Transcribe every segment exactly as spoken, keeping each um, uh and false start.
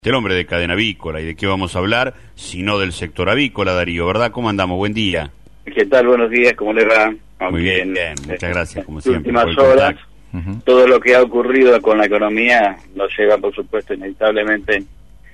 El hombre de cadena avícola. ¿Y de qué vamos a hablar? Sino del sector avícola, Darío, ¿verdad? ¿Cómo andamos? Buen día. ¿Qué tal? Buenos días, ¿cómo le va? Aunque Muy bien, en, bien. Muchas gracias, como en siempre. últimas horas, uh-huh. todo lo que ha ocurrido con la economía nos lleva, por supuesto, inevitablemente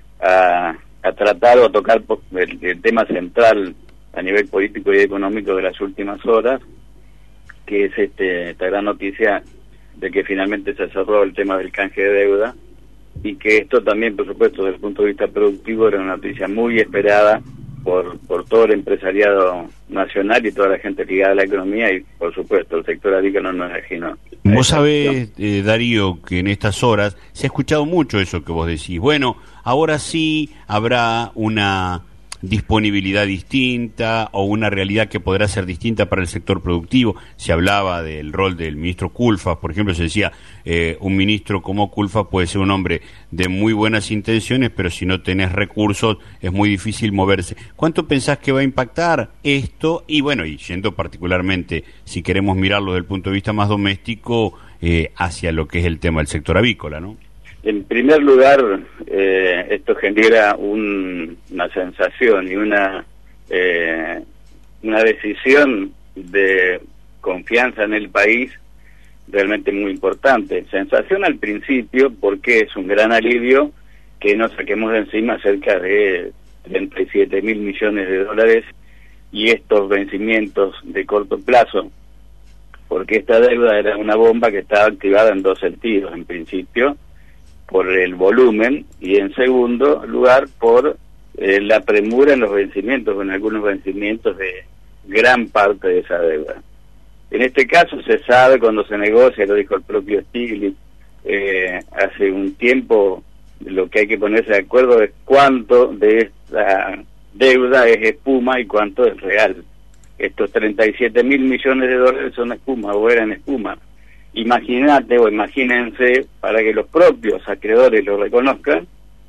a, a tratar o a tocar el, el tema central a nivel político y económico de las últimas horas, que es este esta gran noticia de que finalmente se cerró el tema del canje de deuda, y que esto también, por supuesto, desde el punto de vista productivo, era una noticia muy esperada por por todo el empresariado nacional y toda la gente ligada a la economía, y por supuesto el sector avícola no es ajeno. Vos sabés, eh, Darío, que en estas horas se ha escuchado mucho eso que vos decís. Bueno, ahora sí habrá una disponibilidad distinta o una realidad que podrá ser distinta para el sector productivo. Se hablaba del rol del ministro Culfas, por ejemplo, se decía, eh, un ministro como Culfas puede ser un hombre de muy buenas intenciones, pero si no tenés recursos es muy difícil moverse. ¿Cuánto pensás que va a impactar esto? Y bueno, y yendo particularmente, si queremos mirarlo desde el punto de vista más doméstico, eh, hacia lo que es el tema del sector avícola, ¿no? En primer lugar, eh, esto genera un, una sensación y una eh, una decisión de confianza en el país realmente muy importante. Sensación al principio, porque es un gran alivio que nos saquemos de encima cerca de treinta y siete mil millones de dólares y estos vencimientos de corto plazo, porque esta deuda era una bomba que estaba activada en dos sentidos. En principio, por el volumen, y en segundo lugar por eh, la premura en los vencimientos, con algunos vencimientos de gran parte de esa deuda. En este caso se sabe cuando se negocia, lo dijo el propio Stiglitz eh, hace un tiempo, lo que hay que ponerse de acuerdo es cuánto de esta deuda es espuma y cuánto es real. Estos treinta y siete mil millones de dólares son espuma o eran espuma. Imagínate o imagínense, para que los propios acreedores lo reconozcan,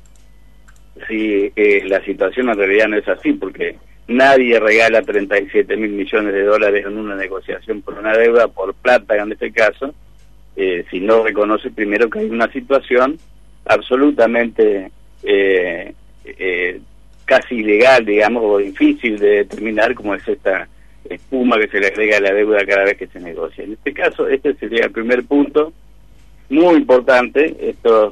si eh, la situación en realidad no es así, porque nadie regala treinta y siete mil millones de dólares en una negociación por una deuda, por plata en este caso, eh, si no reconoce primero que hay una situación absolutamente eh, eh, casi ilegal, digamos, o difícil de determinar, como es esta espuma que se le agrega a la deuda cada vez que se negocia. En este caso, este sería el primer punto, muy importante, estos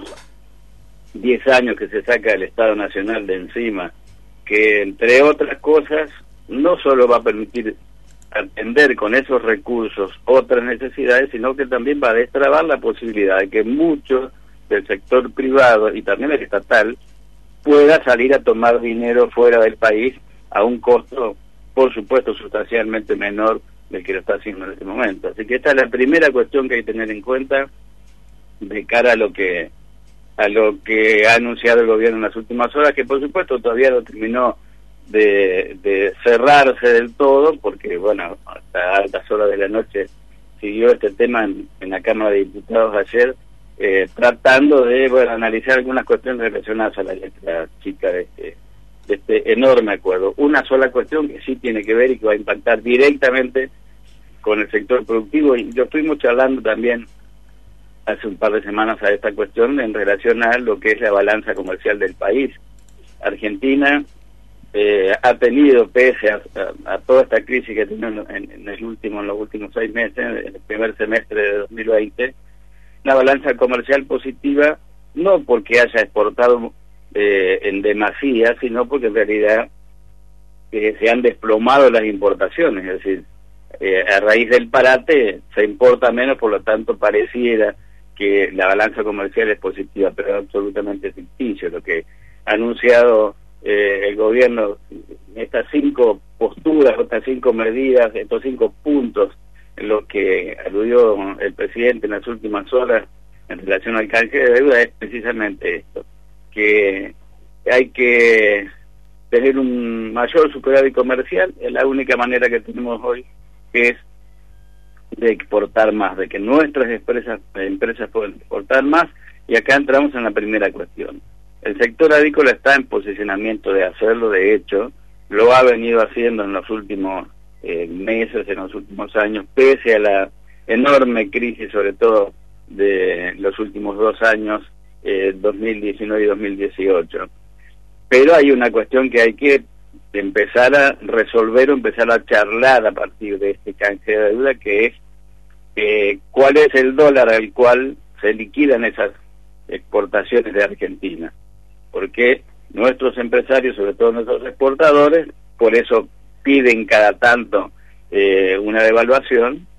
diez años que se saca el Estado Nacional de encima, que entre otras cosas, no solo va a permitir atender con esos recursos otras necesidades, sino que también va a destrabar la posibilidad de que muchos del sector privado y también el estatal pueda salir a tomar dinero fuera del país a un costo, por supuesto, sustancialmente menor del que lo está haciendo en este momento. Así que esta es la primera cuestión que hay que tener en cuenta de cara a lo que a lo que ha anunciado el gobierno en las últimas horas, que por supuesto todavía no terminó de, de cerrarse del todo, porque bueno, hasta altas horas de la noche siguió este tema en, en la Cámara de Diputados ayer, eh, tratando de bueno, analizar algunas cuestiones relacionadas a la letra chica de este de este enorme acuerdo. Una sola cuestión que sí tiene que ver y que va a impactar directamente con el sector productivo, y yo estuvimos charlando también hace un par de semanas a esta cuestión en relación a lo que es la balanza comercial del país. Argentina eh, ha tenido, pese a, a, a toda esta crisis que ha tenido en, en el último, en los últimos seis meses, en el primer semestre de dos mil veinte, una balanza comercial positiva, no porque haya exportado Eh, en demasía, sino porque en realidad eh, se han desplomado las importaciones, es decir, eh, a raíz del parate se importa menos, por lo tanto pareciera que la balanza comercial es positiva, pero es absolutamente ficticio lo que ha anunciado eh, el gobierno, estas cinco posturas, estas cinco medidas, estos cinco puntos en los que aludió el presidente en las últimas horas en relación al canje de deuda, es precisamente esto, que hay que tener un mayor superávit comercial, es la única manera que tenemos hoy, que es de exportar más, de que nuestras empresas, empresas puedan exportar más, y acá entramos en la primera cuestión. El sector avícola está en posicionamiento de hacerlo, de hecho, lo ha venido haciendo en los últimos eh, meses, en los últimos años, pese a la enorme crisis, sobre todo de los últimos dos años, eh, dos mil diecinueve y dos mil dieciocho. Pero hay una cuestión que hay que empezar a resolver o empezar a charlar a partir de este canje de deuda, que es eh, cuál es el dólar al cual se liquidan esas exportaciones de Argentina. Porque nuestros empresarios, sobre todo nuestros exportadores, por eso piden cada tanto eh, una devaluación,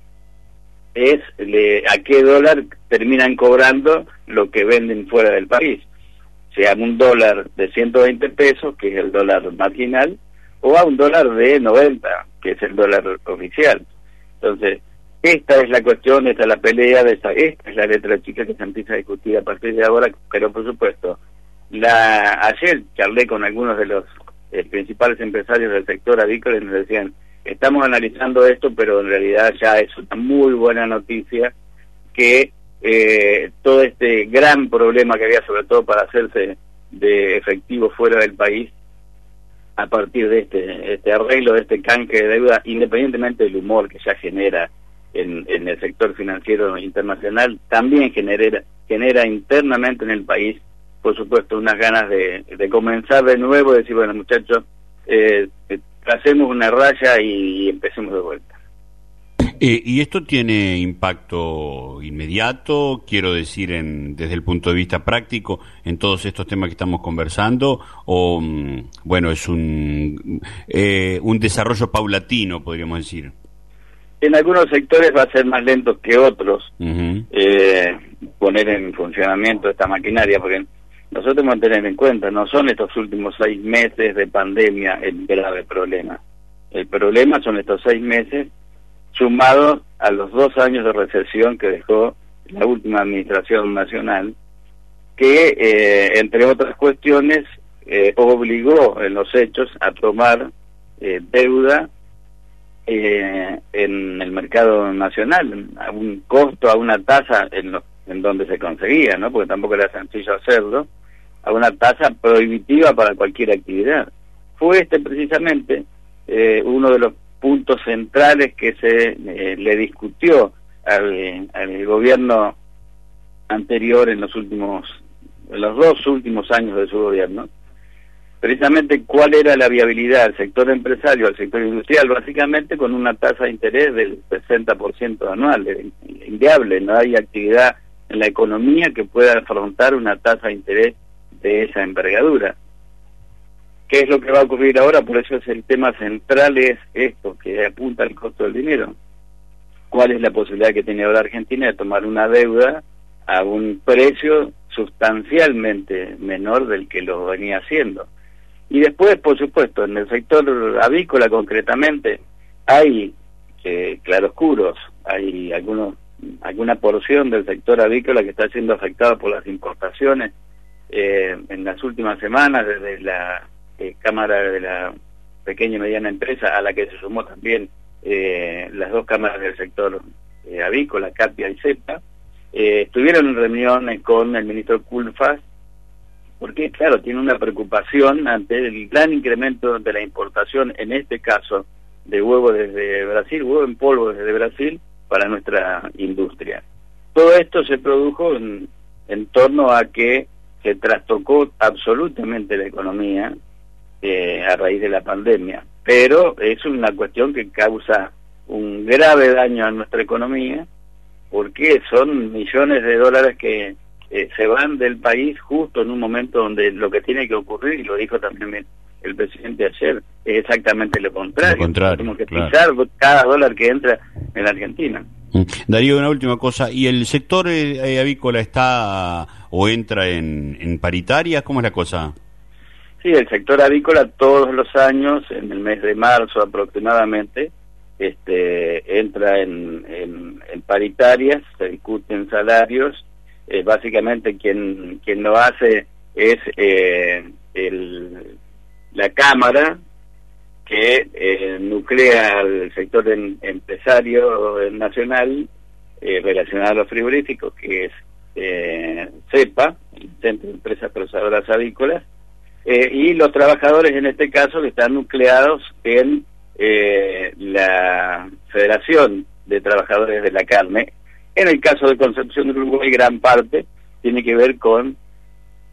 es le, a qué dólar terminan cobrando lo que venden fuera del país, sea un dólar de ciento veinte pesos, que es el dólar marginal, o a un dólar de noventa, que es el dólar oficial. Entonces, esta es la cuestión, esta es la pelea, de esta, esta es la letra chica que se empieza a discutir a partir de ahora, pero por supuesto, la ayer charlé con algunos de los eh, principales empresarios del sector avícola y nos decían, estamos analizando esto, pero en realidad ya es una muy buena noticia que eh, todo este gran problema que había, sobre todo para hacerse de efectivo fuera del país, a partir de este, este arreglo, de este canje de deuda, independientemente del humor que ya genera en, en el sector financiero internacional, también genera, genera internamente en el país, por supuesto, unas ganas de, de comenzar de nuevo, de decir, bueno, muchachos, eh, hacemos una raya y, y empecemos de vuelta. Eh, ¿Y esto tiene impacto inmediato, quiero decir, en, desde el punto de vista práctico, en todos estos temas que estamos conversando? ¿O, bueno, es un, eh, un desarrollo paulatino, podríamos decir? En algunos sectores va a ser más lento que otros uh-huh. eh, poner en funcionamiento esta maquinaria, porque nosotros tenemos que tener en cuenta, no son estos últimos seis meses de pandemia el grave problema. El problema son estos seis meses sumados a los dos años de recesión que dejó la última administración nacional, que, eh, entre otras cuestiones, eh, obligó en los hechos a tomar eh, deuda eh, en el mercado nacional, a un costo, a una tasa en, lo, en donde se conseguía, ¿no? Porque tampoco era sencillo hacerlo, a una tasa prohibitiva para cualquier actividad. Fue este precisamente eh, uno de los puntos centrales que se eh, le discutió al, al gobierno anterior en los últimos, en los dos últimos años de su gobierno, precisamente cuál era la viabilidad del sector empresario, al sector industrial, básicamente con una tasa de interés del sesenta por ciento anual. Es inviable, no hay actividad en la economía que pueda afrontar una tasa de interés de esa envergadura. ¿Qué es lo que va a ocurrir ahora? Por eso es el tema central, es esto, que apunta al costo del dinero. ¿Cuál es la posibilidad que tiene ahora Argentina de tomar una deuda a un precio sustancialmente menor del que lo venía haciendo? Y después, por supuesto, en el sector avícola concretamente, hay eh, claroscuros, hay algunos, alguna porción del sector avícola que está siendo afectada por las importaciones eh, en las últimas semanas, desde la Eh, Cámara de la Pequeña y Mediana Empresa, a la que se sumó también eh, las dos cámaras del sector eh, avícola, CAPIA y CEPA, eh, estuvieron en reuniones con el ministro Culfas, porque claro, tiene una preocupación ante el gran incremento de la importación, en este caso, de huevo desde Brasil, huevo en polvo desde Brasil, para nuestra industria. Todo esto se produjo en, en torno a que se trastocó absolutamente la economía, Eh, a raíz de la pandemia, pero es una cuestión que causa un grave daño a nuestra economía, porque son millones de dólares que eh, se van del país justo en un momento donde lo que tiene que ocurrir, y lo dijo también el presidente ayer, es exactamente lo contrario. Lo contrario, tenemos que claro. pisar cada dólar que entra en la Argentina. Darío, una última cosa, ¿y el sector eh, avícola está o entra en, en paritarias? ¿Cómo es la cosa? Sí, el sector avícola todos los años, en el mes de marzo aproximadamente, este, entra en, en, en paritarias, se discuten salarios, eh, básicamente quien quien lo hace es eh, el, la Cámara, que eh, nuclea al sector en, empresario nacional eh, relacionado a los frigoríficos, que es eh, CEPA, el Centro de Empresas Procesadoras Avícolas, Eh, y los trabajadores en este caso que están nucleados en eh, la Federación de Trabajadores de la Carne. En el caso de Concepción del Uruguay, gran parte tiene que ver con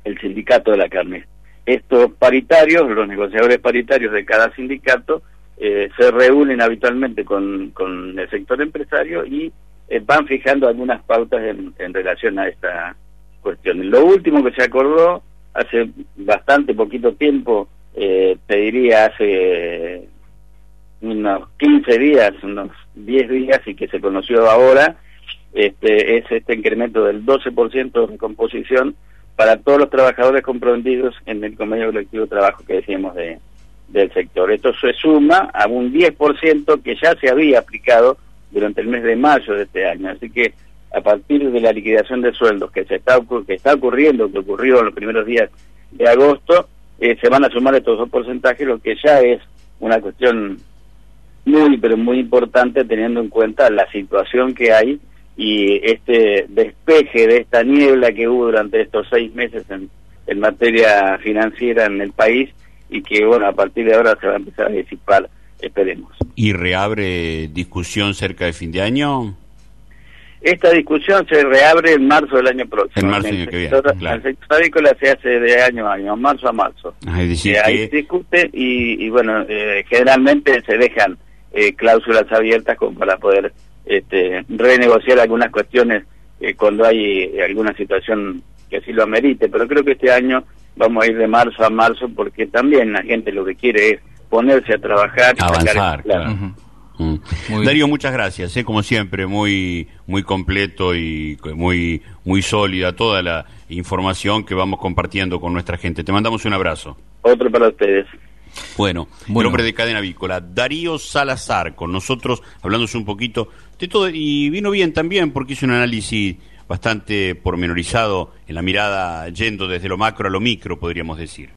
el sindicato de la carne. Estos paritarios, los negociadores paritarios de cada sindicato, eh, se reúnen habitualmente con, con el sector empresario y eh, van fijando algunas pautas en, en relación a esta cuestión. Lo último que se acordó hace bastante poquito tiempo, eh, te diría hace unos quince días, unos diez días, y que se conoció ahora, este es este incremento del doce por ciento de recomposición para todos los trabajadores comprometidos en el convenio colectivo de trabajo que decíamos de, del sector. Esto se suma a un diez por ciento que ya se había aplicado durante el mes de mayo de este año. Así que a partir de la liquidación de sueldos que se está que está ocurriendo, que ocurrió en los primeros días de agosto, eh, se van a sumar estos dos porcentajes, lo que ya es una cuestión muy, pero muy importante, teniendo en cuenta la situación que hay y este despeje de esta niebla que hubo durante estos seis meses en, en materia financiera en el país, y que, bueno, a partir de ahora se va a empezar a disipar, esperemos. ¿Y reabre discusión cerca de fin de año? Esta discusión se reabre en marzo del año próximo. En marzo del año que viene, claro. El sector agrícola se hace de año a año, marzo a marzo. Ah, es decir, eh, que... Ahí se discute y, y bueno, eh, generalmente se dejan eh, cláusulas abiertas como para poder este, renegociar algunas cuestiones eh, cuando hay eh, alguna situación que así lo amerite. Pero creo que este año vamos a ir de marzo a marzo, porque también la gente lo que quiere es ponerse a trabajar. Y avanzar, claro. Uh-huh. Mm. Darío, muchas gracias, ¿eh? Como siempre, muy muy completo y muy muy sólida toda la información que vamos compartiendo con nuestra gente. Te mandamos un abrazo. Otro para ustedes. Bueno, bueno. El hombre de Cadena Avícola, Darío Salazar, con nosotros, hablándose un poquito de todo, y vino bien también porque hizo un análisis bastante pormenorizado en la mirada, yendo desde lo macro a lo micro, podríamos decir.